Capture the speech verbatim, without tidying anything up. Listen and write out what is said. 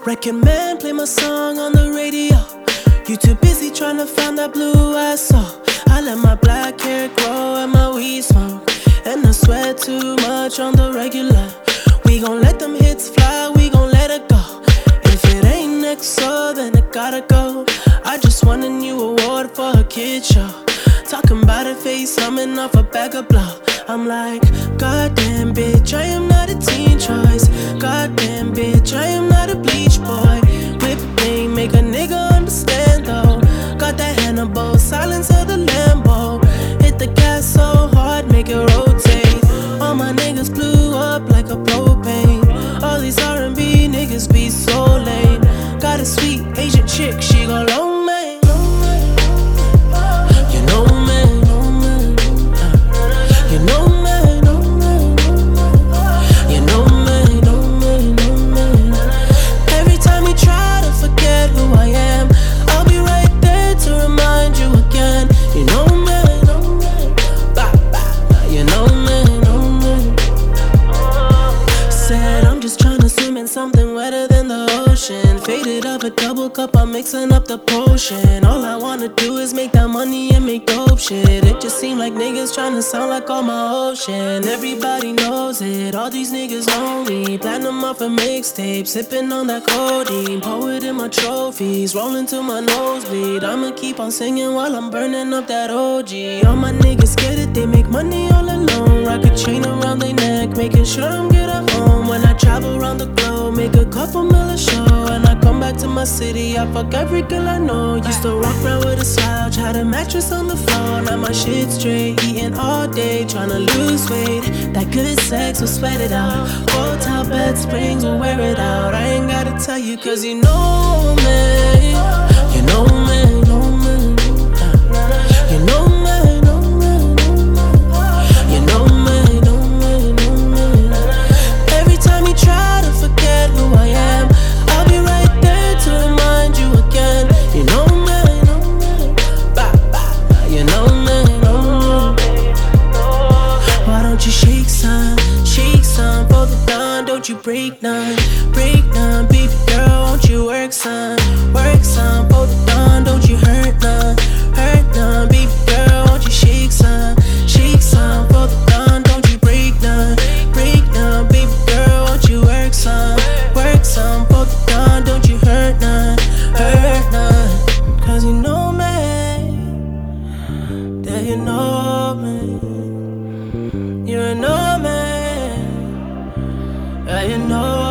Record man, play my song on the radio. You too busy trying to find that blue I saw. I let my black hair grow and my weed smoke, and I sweat too much on the regular. We gon' let them hits fly, we gon' let it go. If it ain't next, so then it gotta go. I just won a new award for a kid show. Talking about a face, humming off a bag of blow. I'm like, goddamn bitch, I am not a teen choice. Goddamn bitch, I am not a bleach boy. Whip name, make a nigga understand though. Got that Hannibal, silence of the Lambo. Hit the gas so hard, make it rotate. All my niggas blew up like a propane. All these R and B niggas be so lame. Got a sweet Asian chick, she gon' long man. You know man, you know man, you know man, know man. Every time you try to forget who I am, I'll be right there to remind you again. You know man, you know man. Said I'm just tryna swim in something wetter than the ocean. Faded up a double cup, I'm mixing up the potion. All I wanna do is make that money and make dope shit. It just seem like niggas tryna sound like all my ocean. Everybody knows it, all these niggas know me. Platinum off a mixtape, sipping on that codeine. Poet in my trophies, rolling to my nosebleed. I'ma keep on singing while I'm burning up that O G. All my niggas get it, they make money all alone. Rock a chain around their neck, making sure I'm good at home. When I travel around the globe, make a couple mil a show. And I come back to my city, I fuck every girl I know. Used to walk around with a slouch, had a mattress on the floor. Now my shit straight, eating all day, tryna lose weight. That good sex will sweat it out. Hotel bed springs will wear it out. I ain't gotta tell you cause you know me. You know me, know me. You know me, know me. You know me, know me, know me. Every time you try to forget who I am, I'll be right there to remind you again. You know me, know me. Bah, bah. You know me, know me. Why don't you shake some, shake some for the dawn? Don't you break none, break none. Baby girl, won't you work some, work some for the dawn? Don't you hurt none, hurt none. Baby girl, won't you shake some, shake some for the dawn? Don't you break none, break none. Baby girl, won't you work some, work some for the dawn? Don't you hurt none, hurt none. Cause you know me, that you know me. You know me, that you know